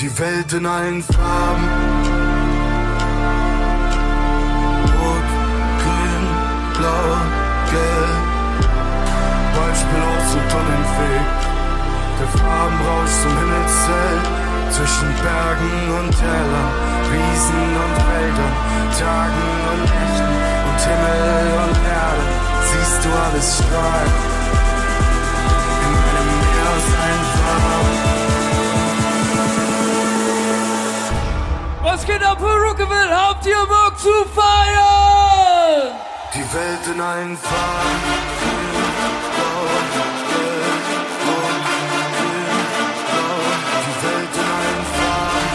Die Welt in allen Farben. Rot, grün, blau, gelb. Beispiellos und unentwegt. Der Farbenrausch zum Himmelszelt. Zwischen Bergen und Tälern, Wiesen und Wäldern, Tagen und Nächten und Himmel und Erde. Siehst du alles strahlen in meinem Meer aus allen Farben. Was geht ab, Perukaville? Habt ihr Bock zu feiern? Die Welt in allen Farben. Blau, gelb, rot, grün, blau. Die Welt in allen Farben.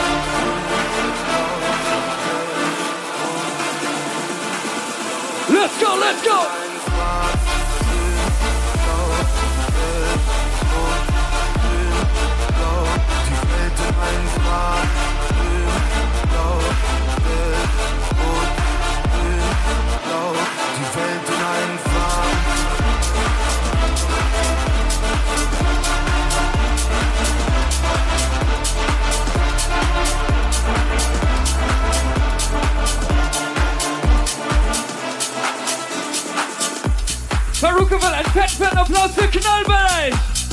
Let's go, let's go! Die Welt in allen Farben. Die Welt in allen Farben. Perukaville, ein fetten Applaus für Knallbereich!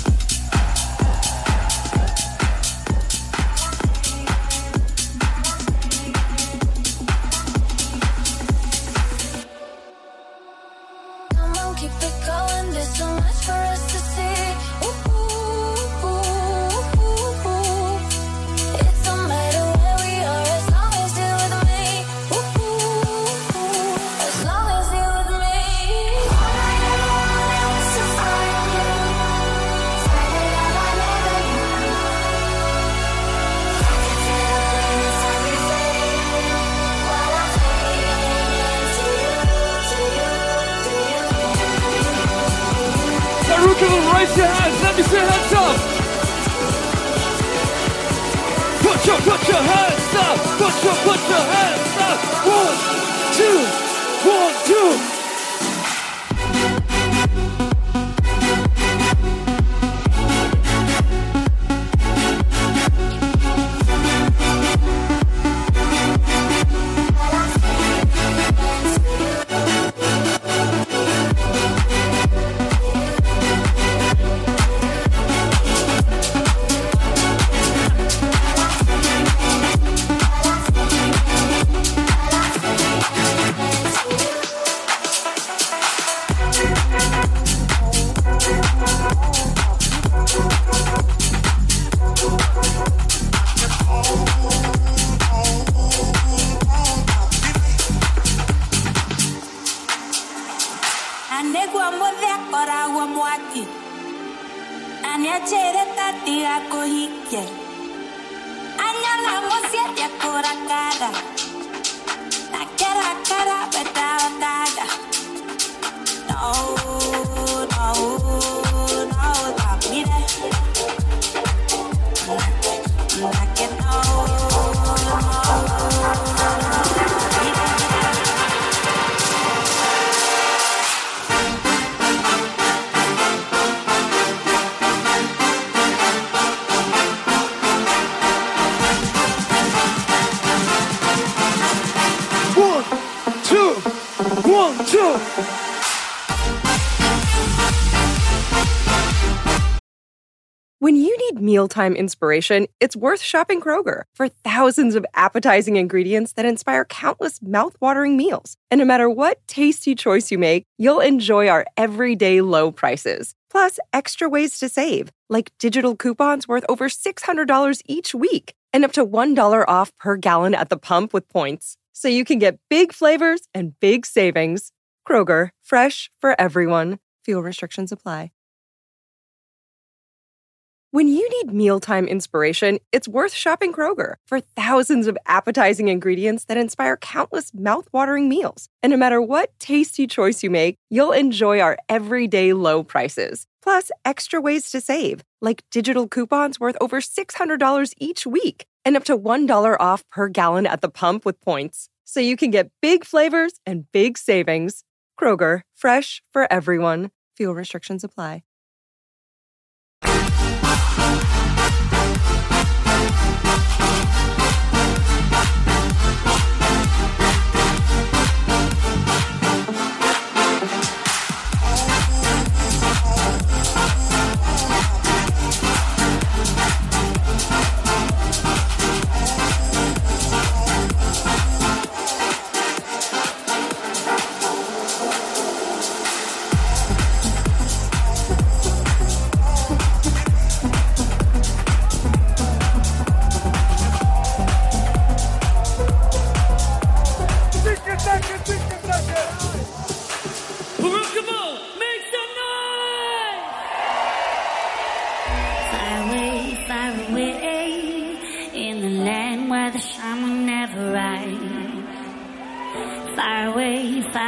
Raise your hands, let me see hands up. Put your hands up. Put your hands up. 1, 2, 1, 2. When you need mealtime inspiration, it's worth shopping Kroger for thousands of appetizing ingredients that inspire countless mouth-watering meals. And no matter what tasty choice you make, you'll enjoy our everyday low prices. Plus, extra ways to save, like digital coupons worth over $600 each week and up to $1 off per gallon at the pump with points. So you can get big flavors and big savings. Kroger, fresh for everyone. Fuel restrictions apply. When you need mealtime inspiration, it's worth shopping Kroger for thousands of appetizing ingredients that inspire countless mouth-watering meals. And no matter what tasty choice you make, you'll enjoy our everyday low prices. Plus, extra ways to save, like digital coupons worth over $600 each week and up to $1 off per gallon at the pump with points. So you can get big flavors and big savings. Kroger, fresh for everyone. Fuel restrictions apply.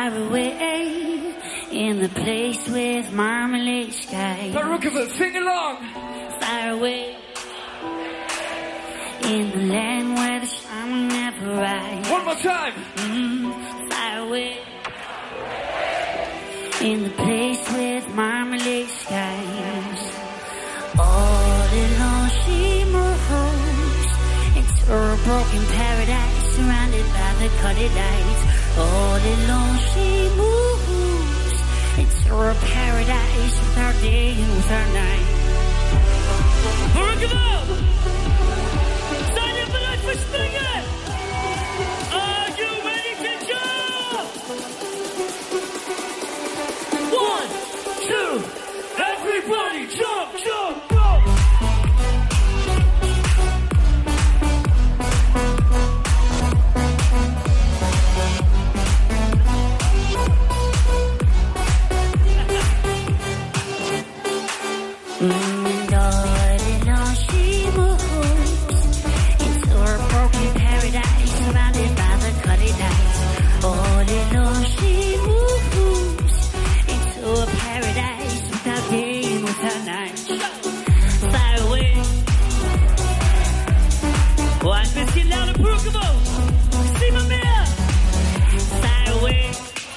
far away in the place with marmalade skies. Perukaville, sing along. Far away in the land where the sun will never rise. One more time. Far away in the place with marmalade skies. All alone she moves into a broken paradise surrounded by the colored lights. All alone she moves into a paradise without day and without night. Perukaville! Seid ihr bereit für Springen? Are you ready to jump? 1, 2, everybody jump, jump, jump! And all alone she moves into a broken paradise surrounded by the colored lights. All alone she moves into a paradise without day and without night. Far away. Oh, ein bisschen lauter, Perukaville. Sieh mal mehr. Far away.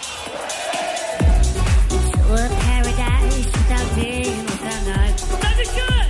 Into a paradise without day and without night. Das ist gut.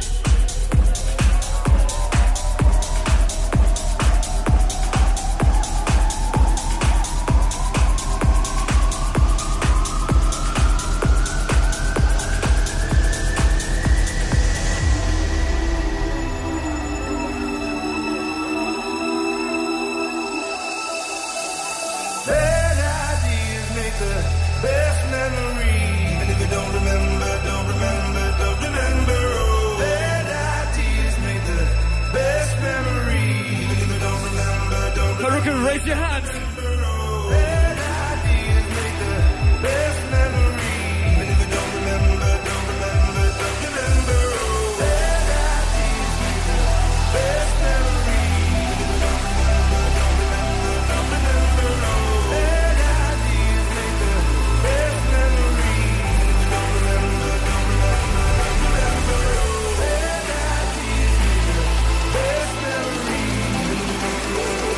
Bad ideas make the best memories. And if you don't remember, don't remember, don't remember. Oh, bad ideas make the best memories. And if you don't remember, don't remember. Perukaville, raise your hands. Bad ideas make the best memories. And if you don't remember, don't remember, don't remember. Oh, bad ideas make the best memories. And if you don't remember, don't remember, don't remember. Oh, bad ideas make the best memories. And if you don't remember, don't remember, don't remember. Oh, bad ideas make the best memories.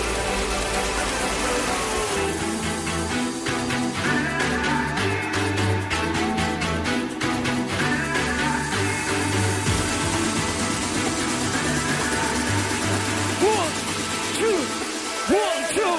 One, two, one, two.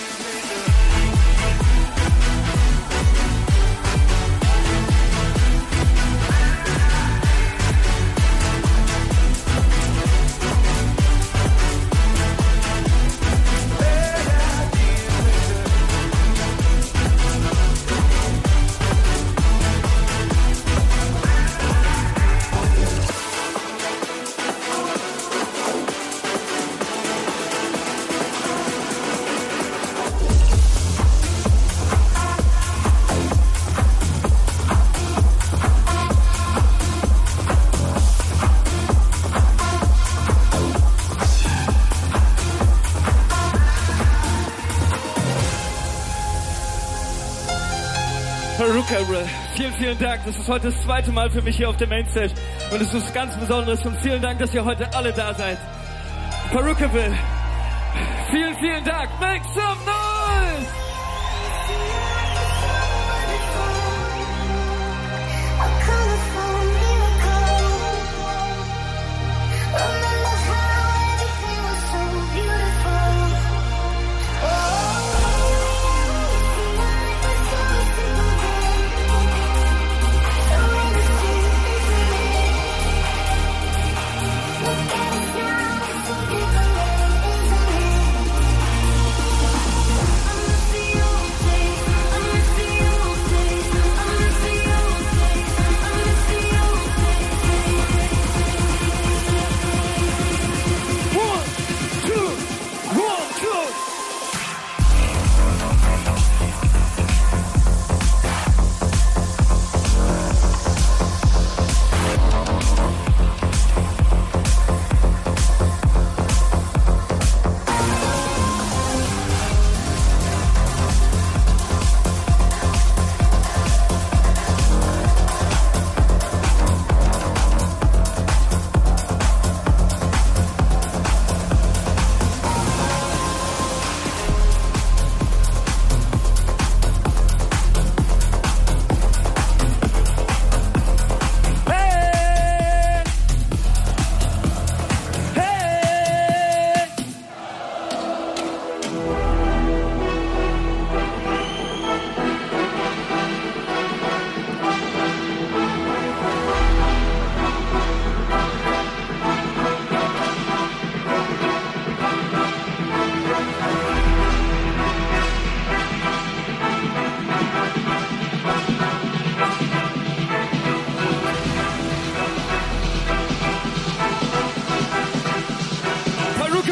Perukaville, vielen, vielen Dank. Das ist heute das zweite Mal für mich hier auf der Mainstage. Und es ist ganz Besonderes und vielen Dank, dass ihr heute alle da seid. Perukaville, vielen, vielen Dank. Make some noise!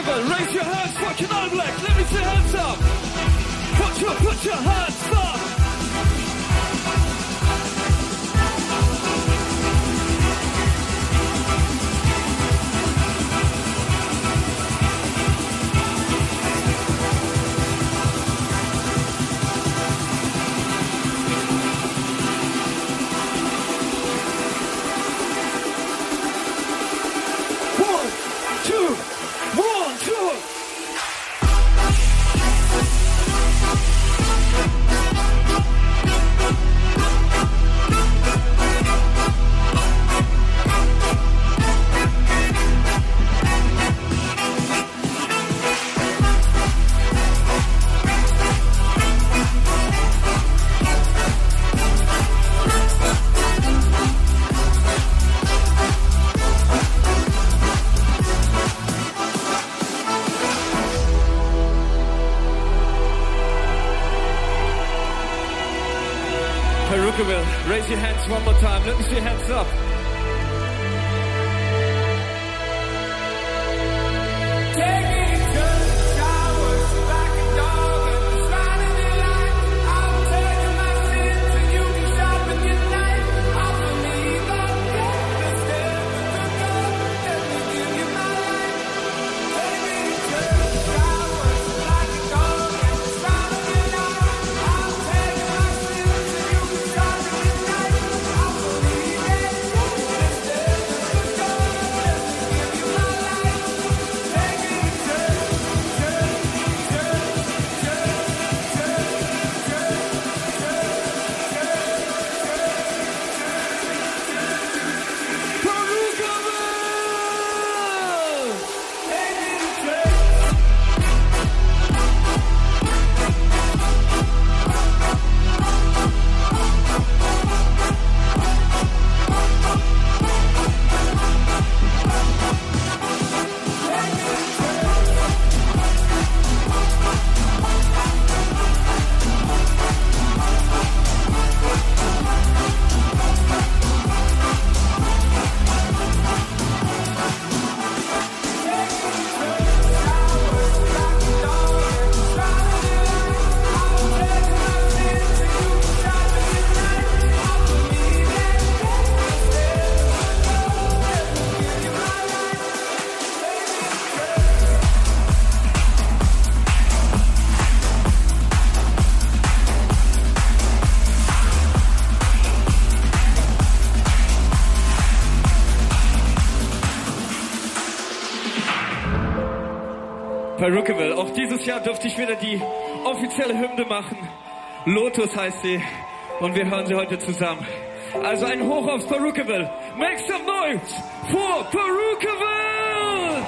Perukaville, raise your hands, fucking all black, let me see hands up. Put your hands up. Perukaville, raise your hands one more time. Let me see your hands up. Perukaville, auch dieses Jahr durfte ich wieder die offizielle Hymne machen. Lotus heißt sie und wir hören sie heute zusammen. Also ein Hoch aufs Perukaville. Make some noise for Perukaville!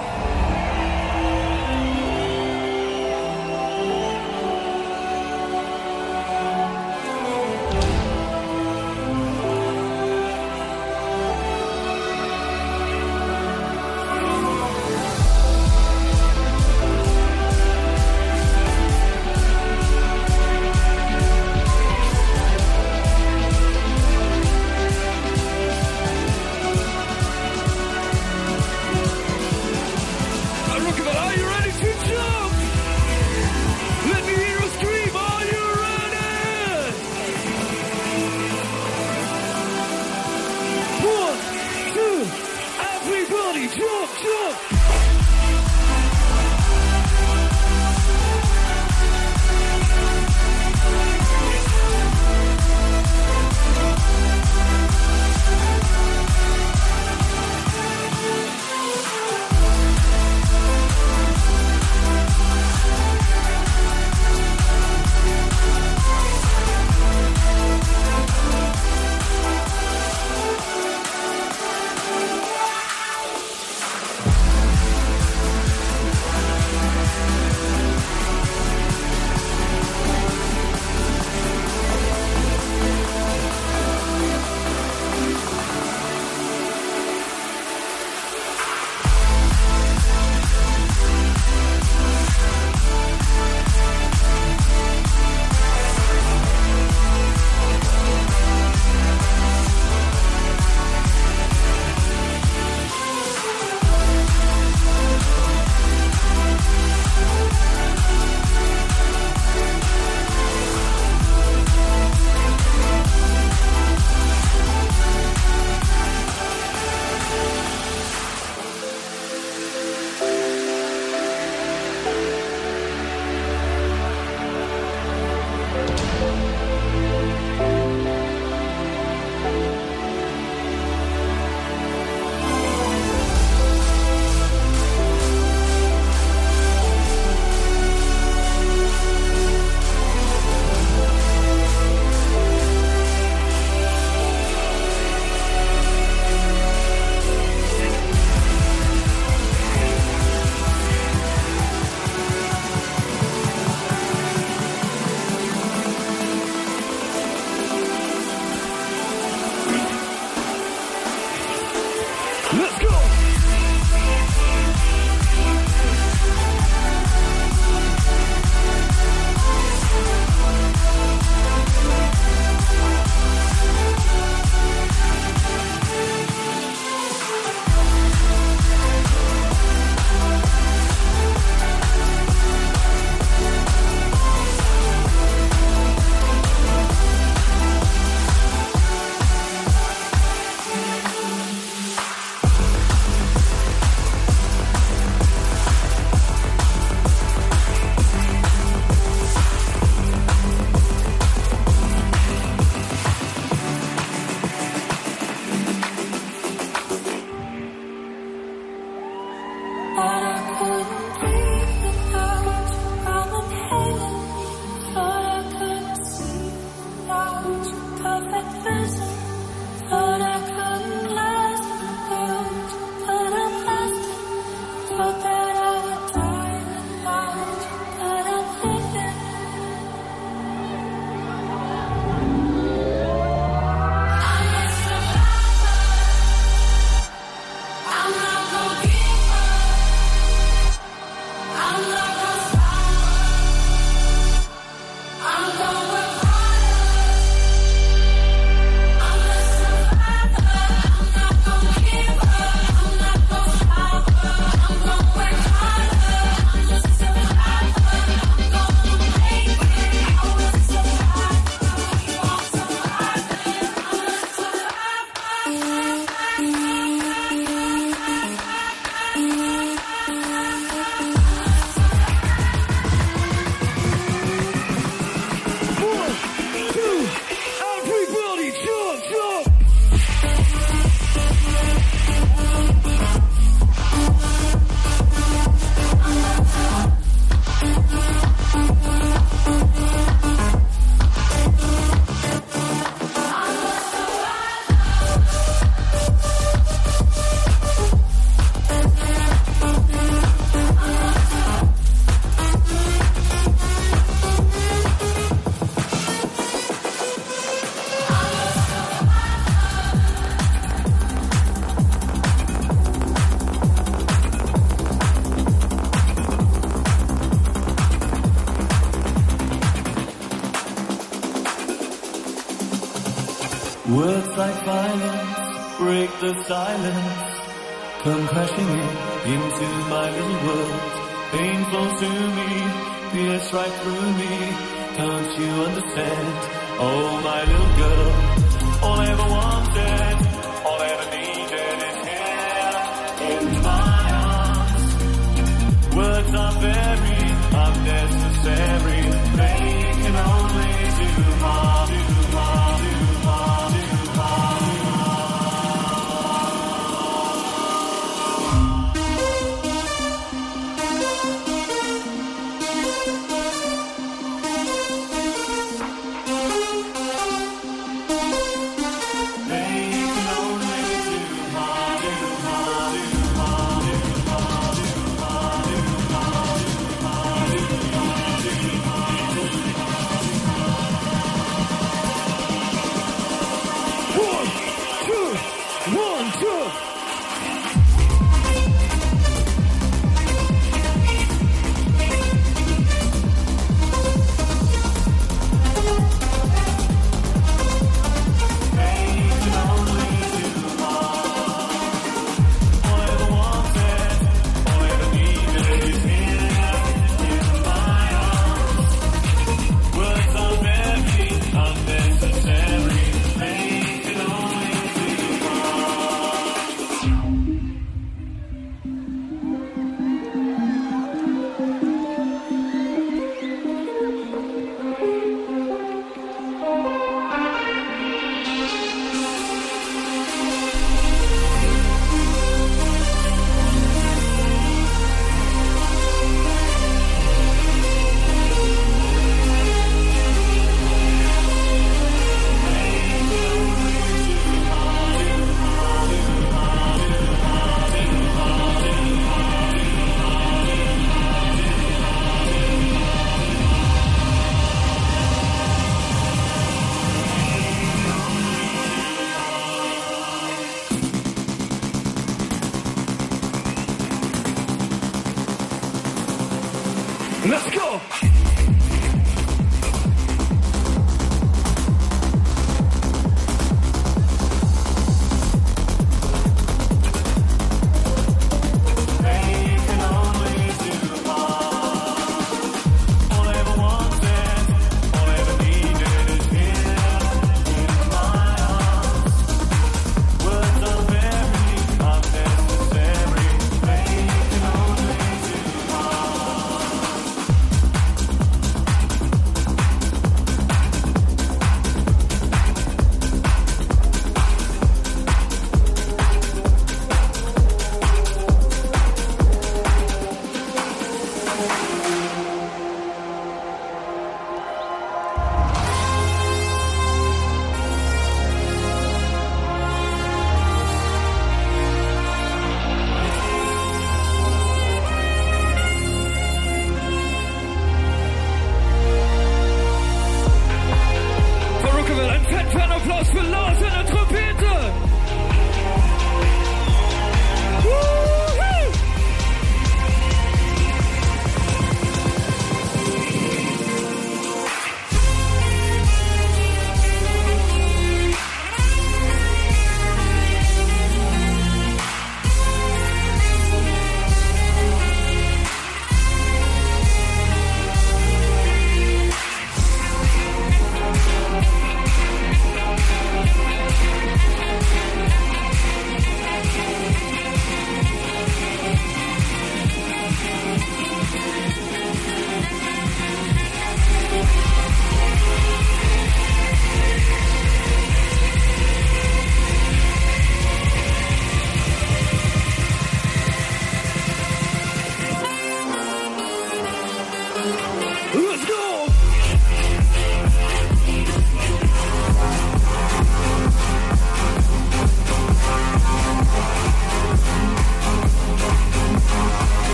Words like violence break the silence, come crashing into my little world. Painful to me, pierce right through me. Can't you understand? Oh, my little girl. All I ever wanted, all I ever needed is here in my arms. Words are very unnecessary. They can only do harm, do harm, do harm, do harm. Let's go!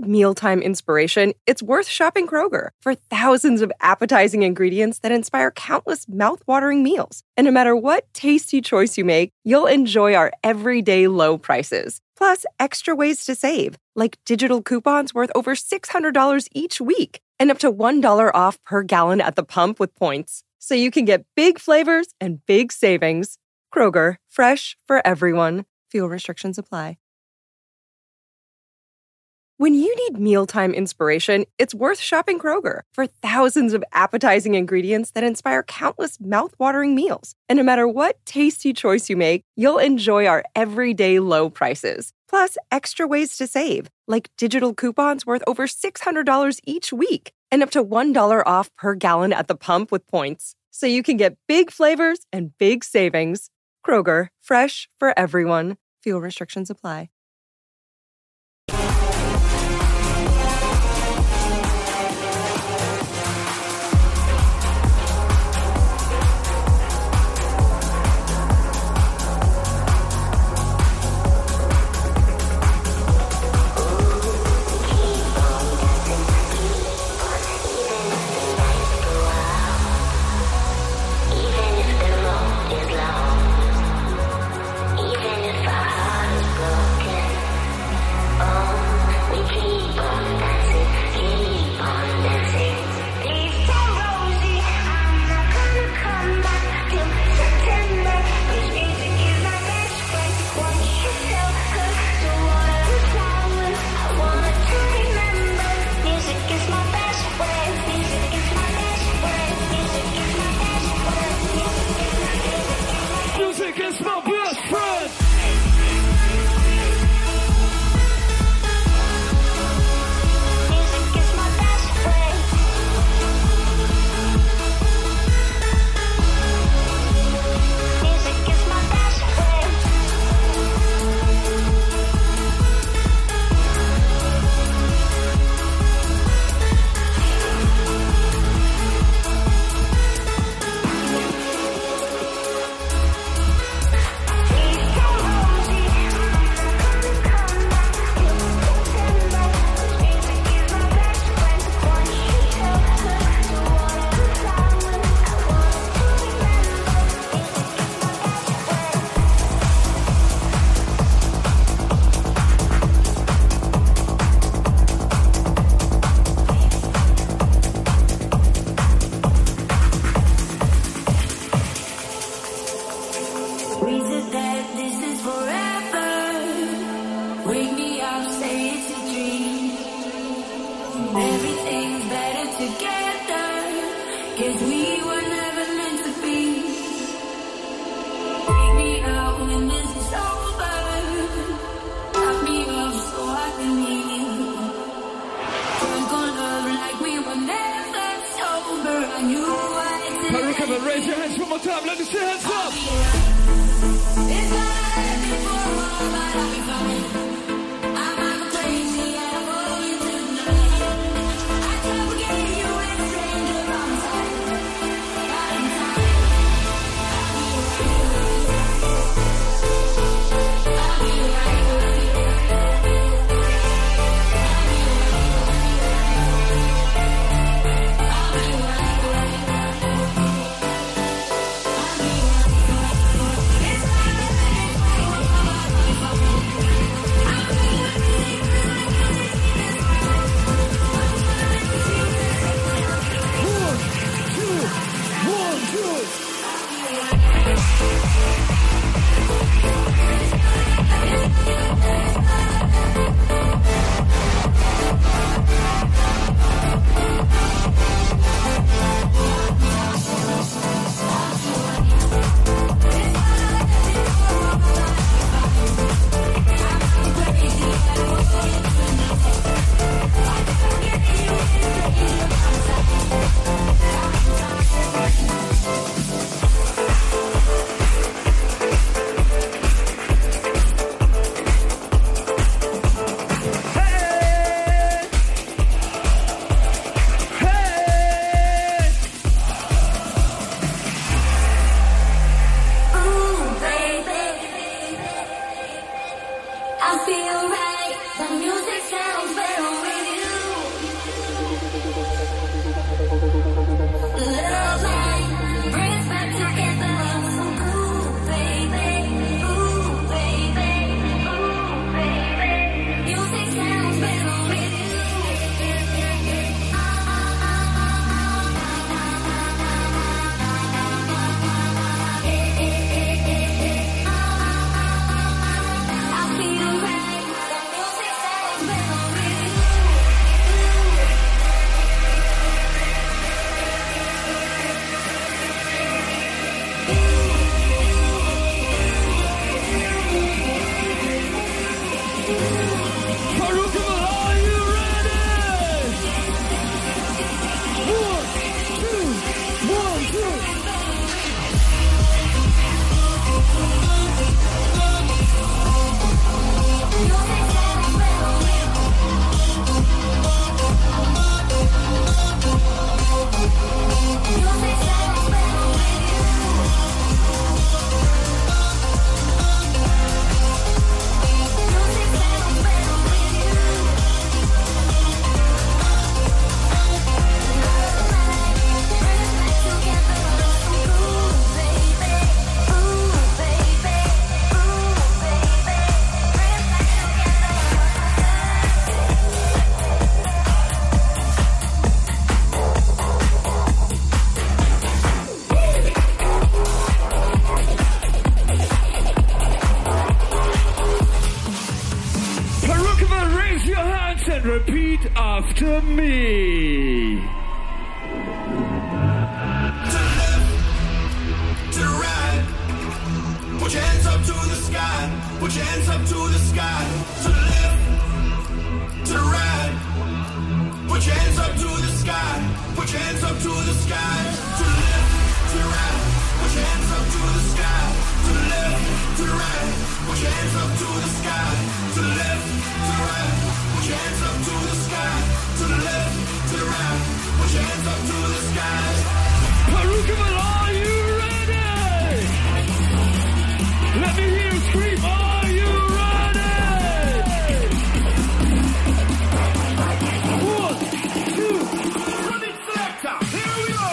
mealtime inspiration, it's worth shopping Kroger for thousands of appetizing ingredients that inspire countless mouth-watering meals. And no matter what tasty choice you make, you'll enjoy our everyday low prices. Plus, extra ways to save, like digital coupons worth over $600 each week and up to $1 off per gallon at the pump with points. So you can get big flavors and big savings. Kroger, fresh for everyone. Fuel restrictions apply. When you need mealtime inspiration, it's worth shopping Kroger for thousands of appetizing ingredients that inspire countless mouth-watering meals. And no matter what tasty choice you make, you'll enjoy our everyday low prices. Plus, extra ways to save, like digital coupons worth over $600 each week and up to $1 off per gallon at the pump with points. So you can get big flavors and big savings. Kroger, fresh for everyone. Fuel restrictions apply. Raise your hands one more time. Let me see hands up. me. To the left, to the right. Put your hands up to the sky. Put your hands up to the sky. To the left, to the right. Put your hands up to the sky. Put your hands up to the sky. To the left, to the right. Put your hands up to the sky. To the left, to the right. Put your hands up to the sky. To the left, to the right. Put your hands up to the sky. To the left, to the right. Put your hands up to the sky. Peruka, are you ready? Let me hear you scream. Are you ready? 1, 2, run it, selector. Here we go.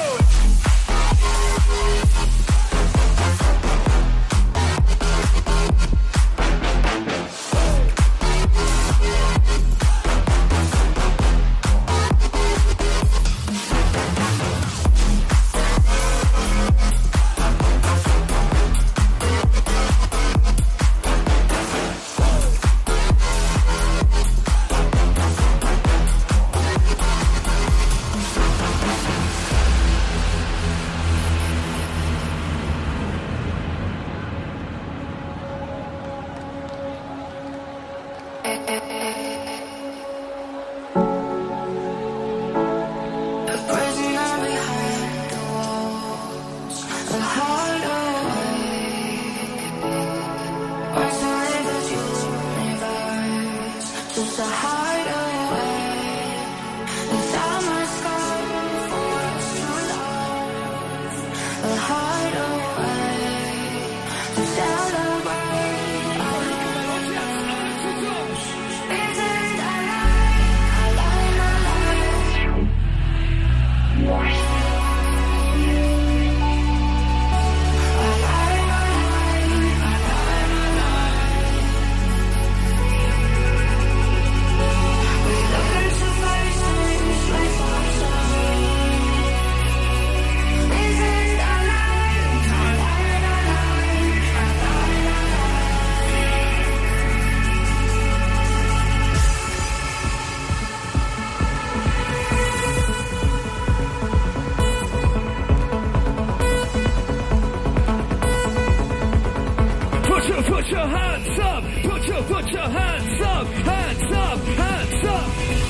Put your hands up, put your hands up, hands up, hands up.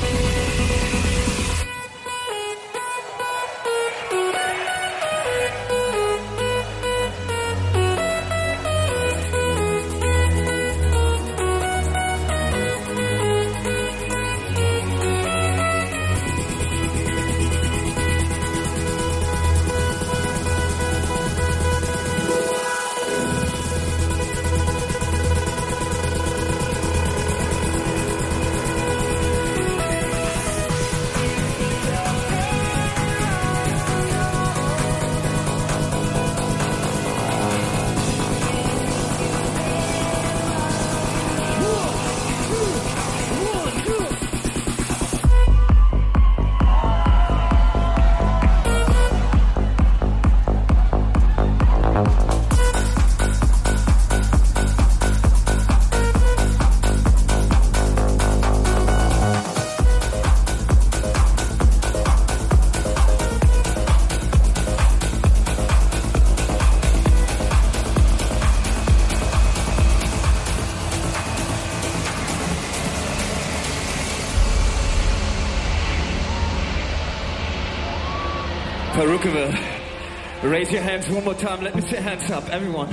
Perukaville, raise your hands one more time. Let me say hands up, everyone.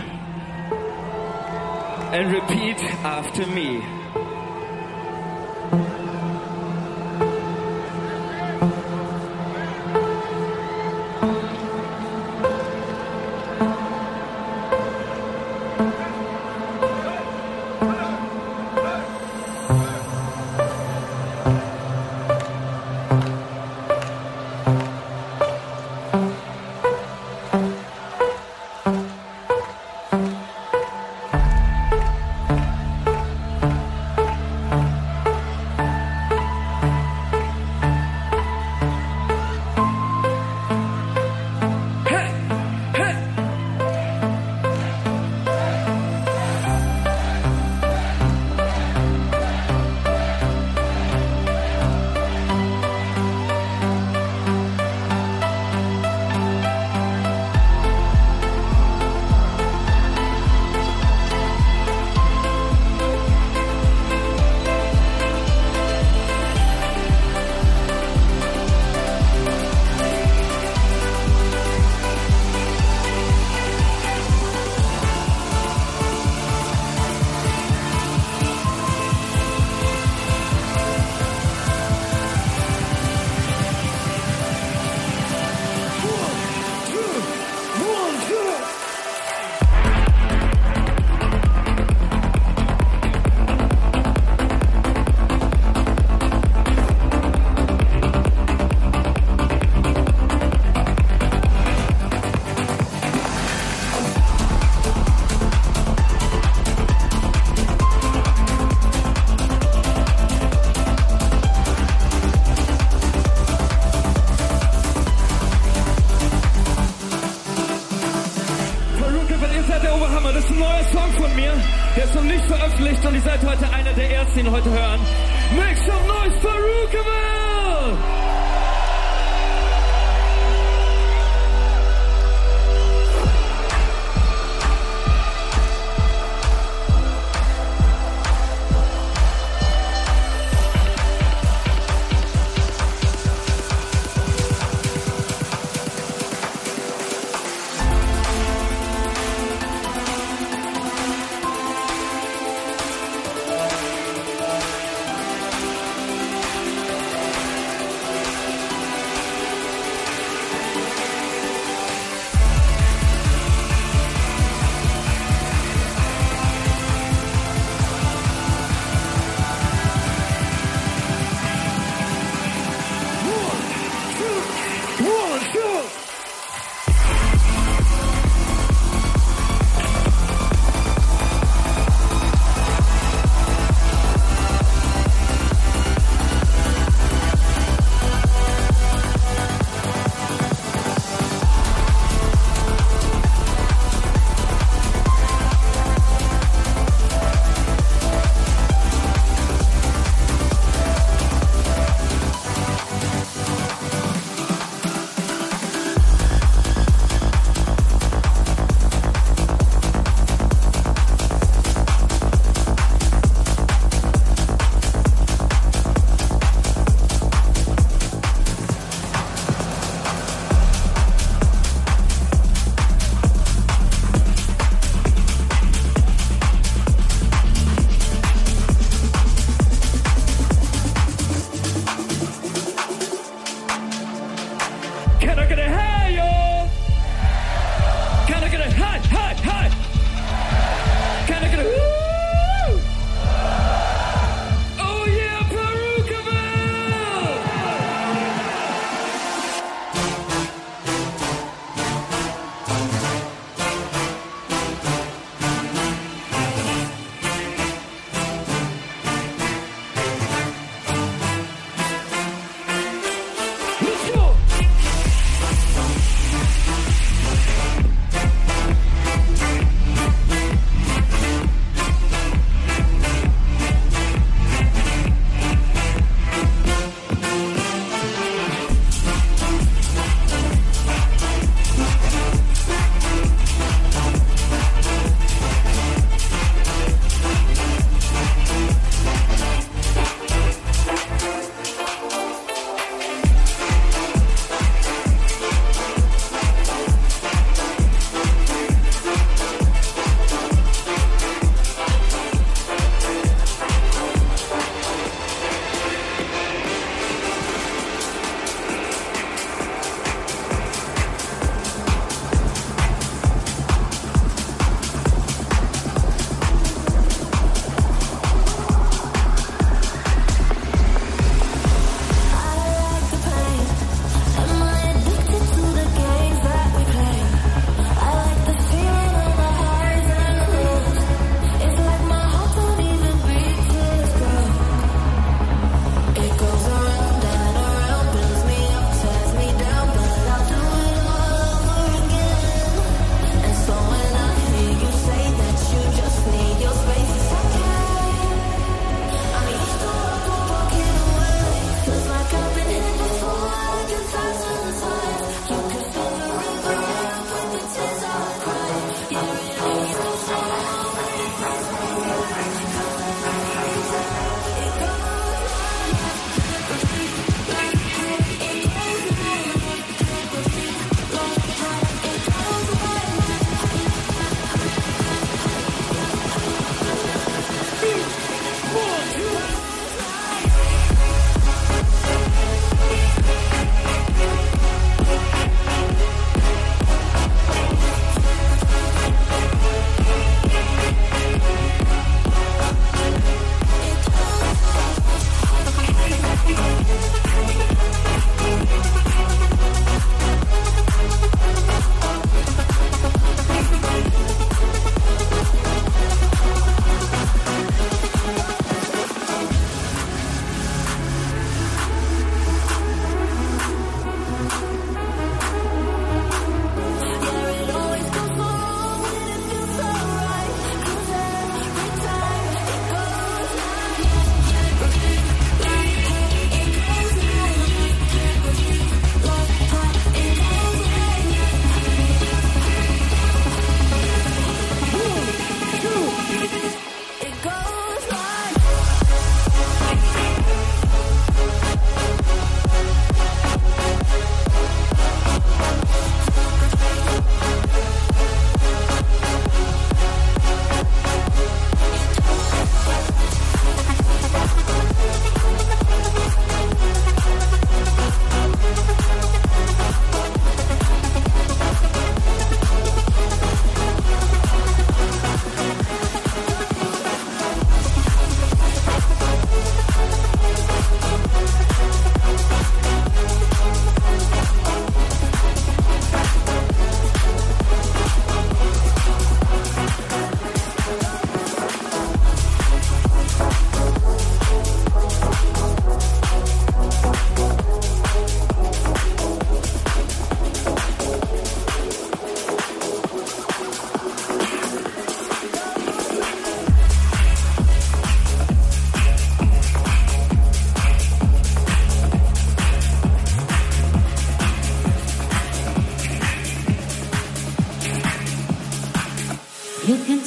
And repeat after me. veröffentlicht und ihr seid heute einer der Ersten, die ihn heute hören. Make some noise for Rookaville!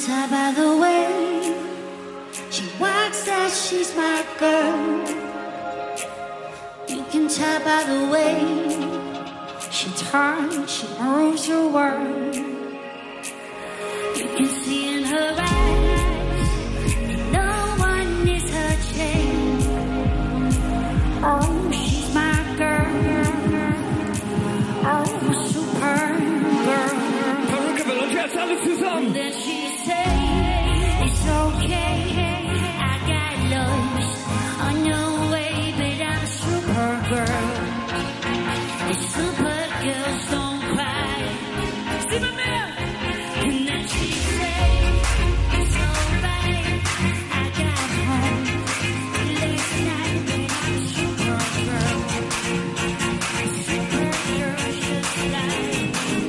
tell by the way she walks that she's my girl. You can tell by the way she turns, she moves her world. You can see in her eyes no one is her chain. Oh, she's my girl. Oh, super girl. Perücke will und jetzt alle zusammen. Then she say, it's okay, I got lost on your way, but I'm a super girl. And super girls don't cry. See my man? And then she say, it's alright, I got home last night, but I'm a super girl. Super girls just like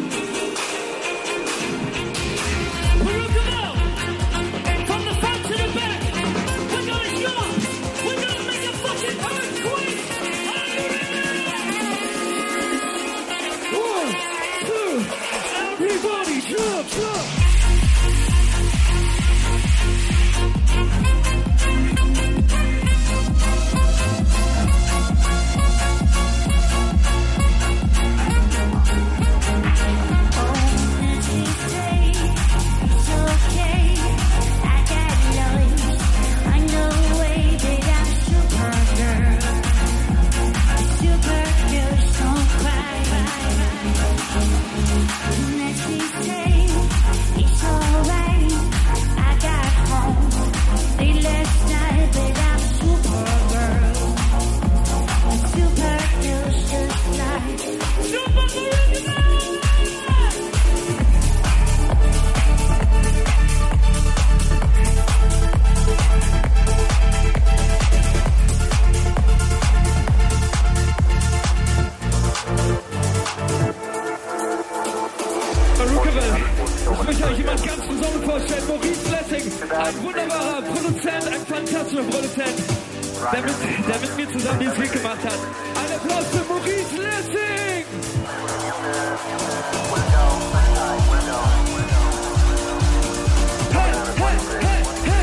Perücke will. From the front to the back. We're gonna jump. We're gonna make a fucking earthquake. Are you ready? 1, 2, everybody jump, jump. Ich möchte euch jemand ganz besonders vorstellen, Maurice Lessing, ein wunderbarer Produzent, ein fantastischer Produzent, der mit mir zusammen dieses Lied gemacht hat. Ein Applaus für Maurice Lessing! Hey, hey, hey, hey!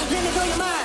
let me blow your mind.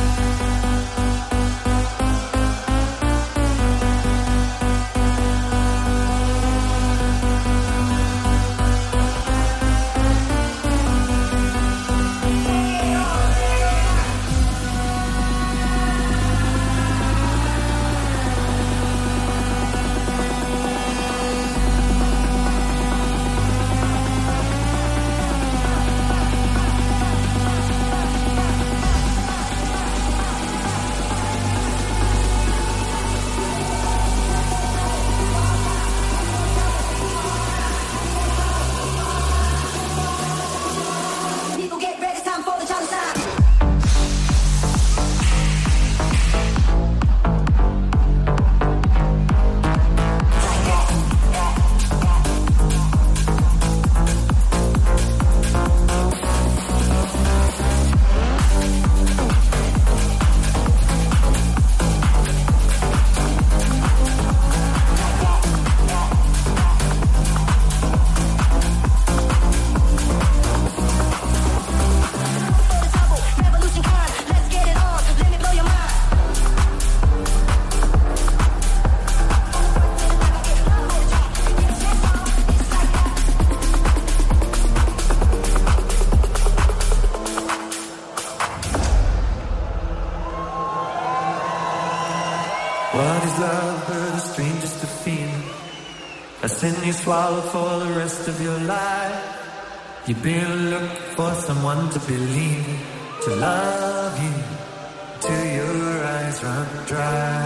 What is love but a strangest to feel? A sin you swallow for the rest of your life. You've been looking for someone to believe in, to love you, till your eyes run dry.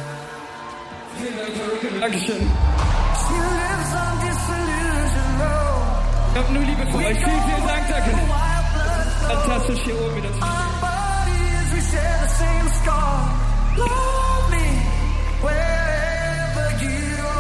Dankeschön. She lives on disillusion road. Ich hab nur Liebe für euch. Vielen, vielen Dank, danke. Fantastisch hier oben wieder zu stehen. Our bodies, we share the same scar. Love me wherever you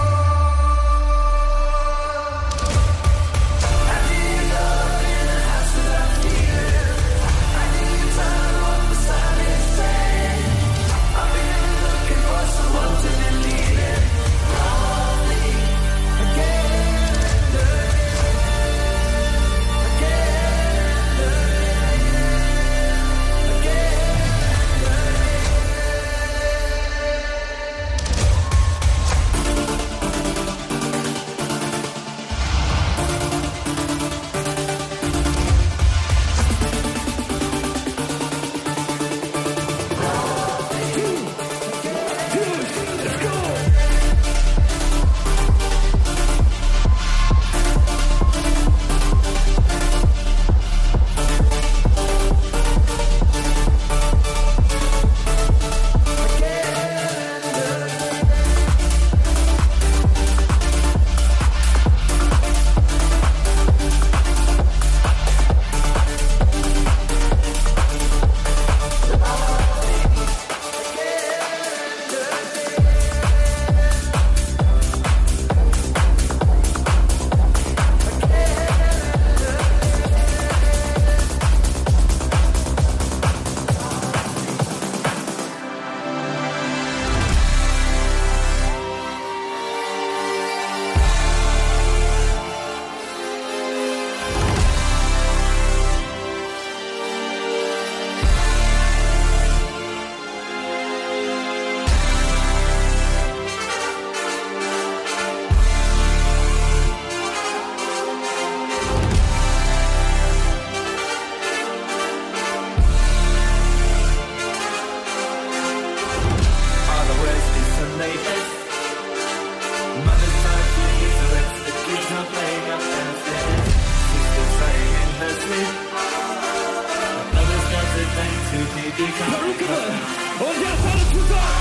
are. I need love in the house that I feel. I need time on the side is saying. I've been looking for someone to believe in. Love me again, Perukava. Und jetzt alle zusammen.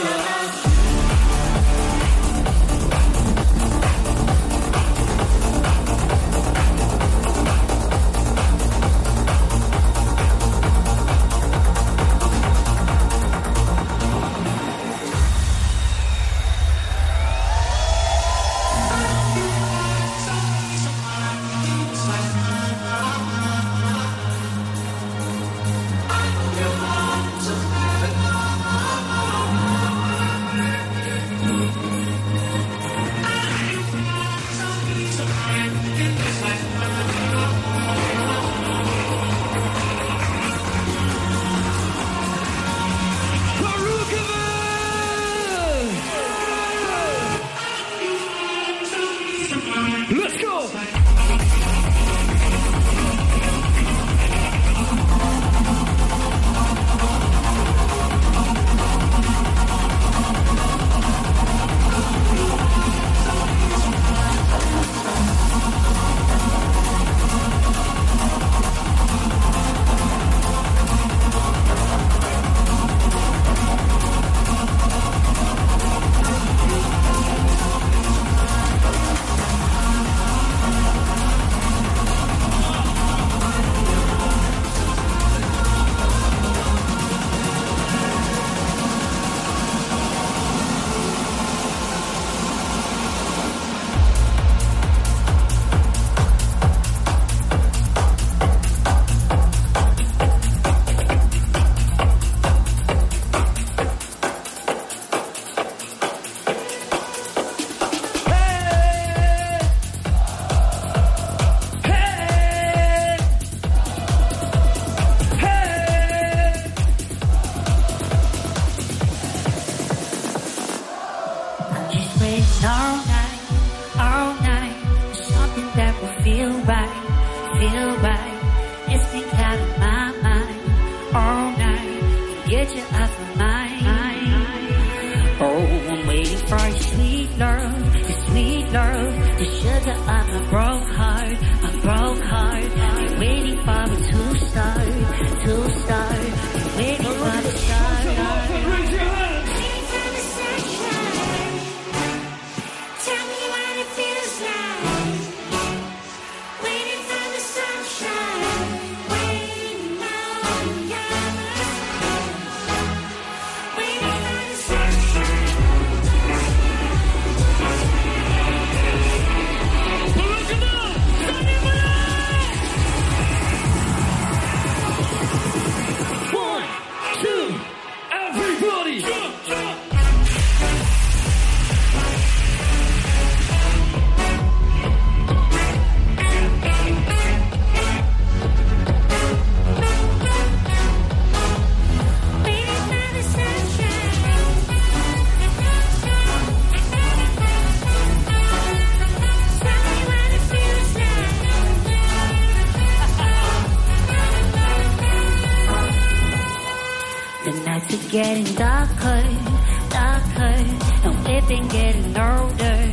Getting darker, darker, and we've been getting older,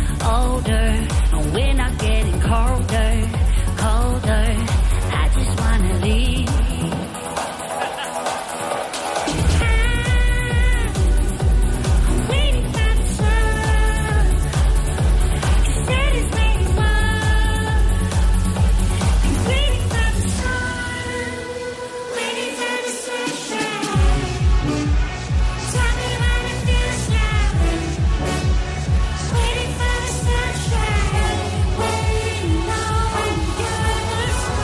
older, and we're not getting colder, colder. I just wanna leave. I'm waiting for the sun, 'cause it is waiting warm. I'm waiting for the sun, waiting for the sunshine. Tell me what it feels like. Waiting for the sunshine. Waiting on your side.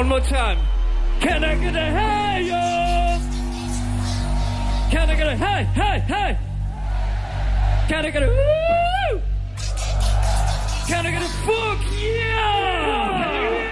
One more time. Can I get a hey, yo? Can I get a hey, hey, hey? Can I get a woo? Can I get a fuck yeah?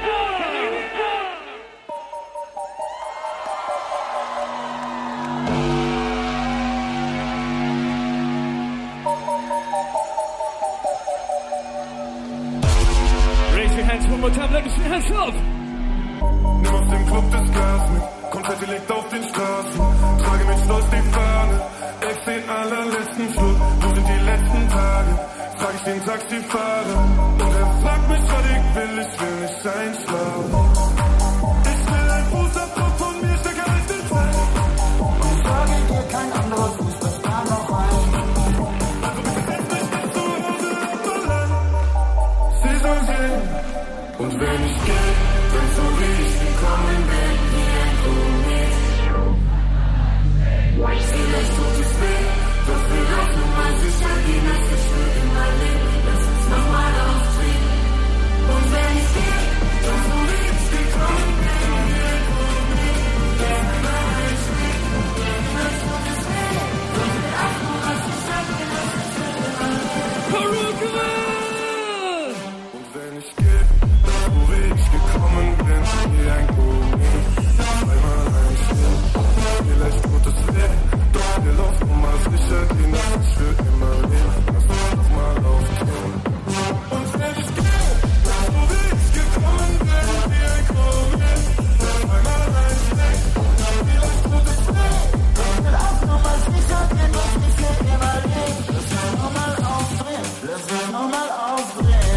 Raise your hands one more time, let me see hands up. Nimm aus dem Club das Glas mit, Konfetti liegt auf den Straßen. Trage mit Stolz die Fahne, ex den allerletzten Schluck. Wo sind die letzten Tage? Frag ich den Taxifahrer. Und er fragt mich, was ich will nicht einschlafen. Ich will ein Fußabdruck von mir, stecke alles in Zeit. Und sage dir kein anderer Fußballstar noch ein. Also bitte setz mich nicht zu Hause auf der Land. Sie soll sehen. Und wenn ich gehe, dann so wie ich gekommen bin, wie ein Komet. Vielleicht tut es weh, doch vielleicht nochmal sicher gehen, dass ich für immer lebe. Lass uns nochmal aufdrehen. Und wenn ich gehe, dann so wie ich gekommen bin, wie ein Komet. Vielleicht tut es weh, doch vielleicht nochmal sicher gehen, dass ich für immer lebe. Und wenn ich gehe, wo ich gekommen bin, wie ein Komet, einmal einstehen, vielleicht tut es weh, doch wir laufen mal sicher, die Nacht ist für immer leben, lass uns doch mal aufdrehen. Und wenn ich gehe, wo ich gekommen bin, wie ein Komet, einmal einstehen, vielleicht tut es weh, doch wir laufen mal sicher, die Nacht ist für immer leben, lass uns noch mal aufdrehen, lass uns noch mal aufdrehen.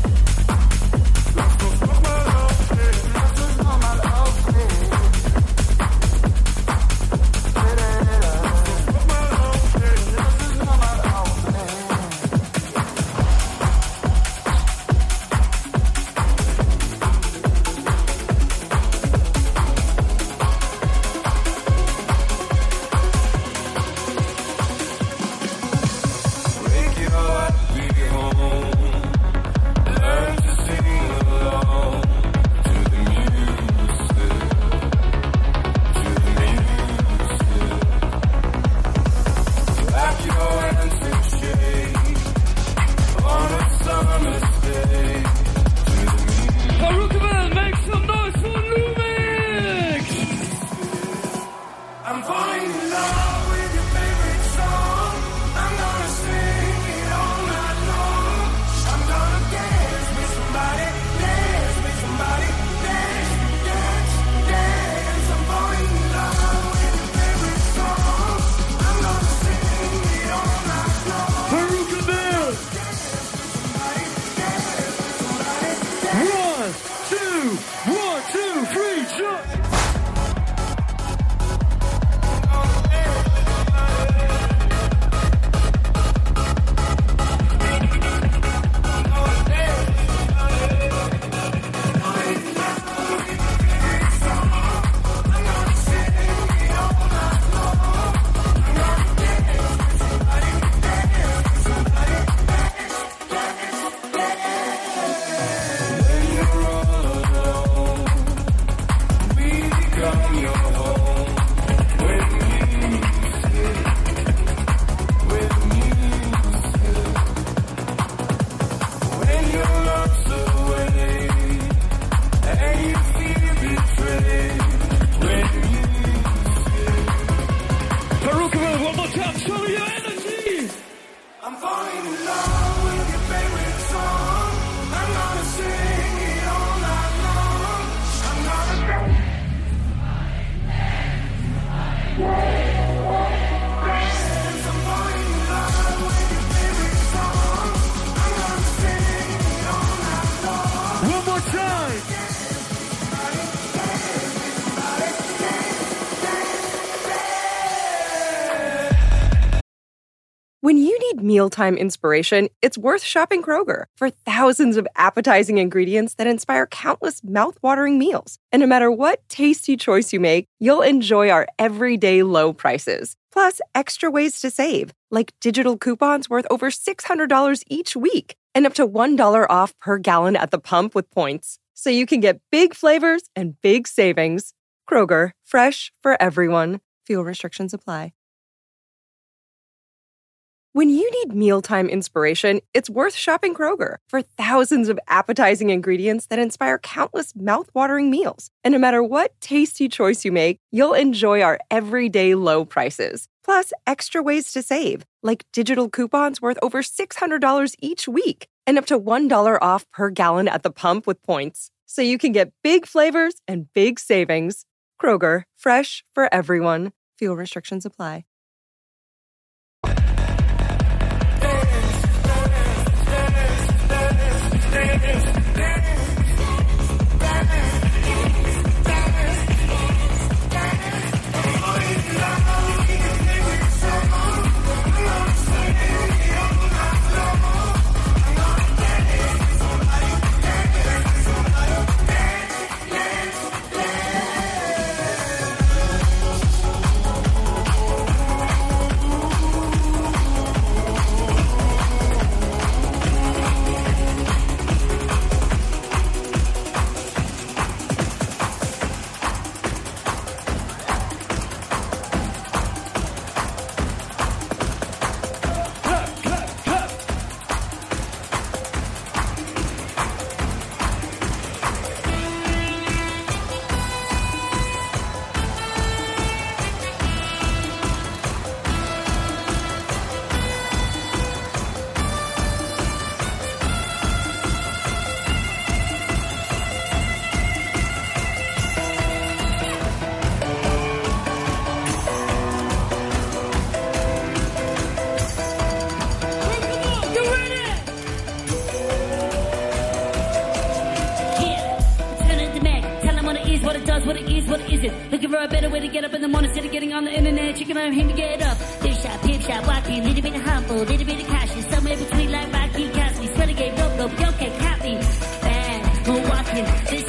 When you need mealtime inspiration, it's worth shopping Kroger for thousands of appetizing ingredients that inspire countless mouthwatering meals. And no matter what tasty choice you make, you'll enjoy our everyday low prices. Plus, extra ways to save, like digital coupons worth over $600 each week and up to $1 off per gallon at the pump with points. so you can get big flavors and big savings. Kroger, fresh for everyone. Fuel restrictions apply. When you need mealtime inspiration, it's worth shopping Kroger for thousands of appetizing ingredients that inspire countless mouth-watering meals. And no matter what tasty choice you make, you'll enjoy our everyday low prices. Plus, extra ways to save, like digital coupons worth over $600 each week and up to $1 off per gallon at the pump with points. So you can get big flavors and big savings. Kroger, fresh for everyone. Fuel restrictions apply. Looking for a better way to get up in the morning instead of getting on the internet. You can learn him to get up. Dip shot, pip shot, walkie, little bit of humble, little bit of cautious, somewhere between like Rocky Cosby. Sweater gave rope, yo, can't copy. Bad, we're walking. This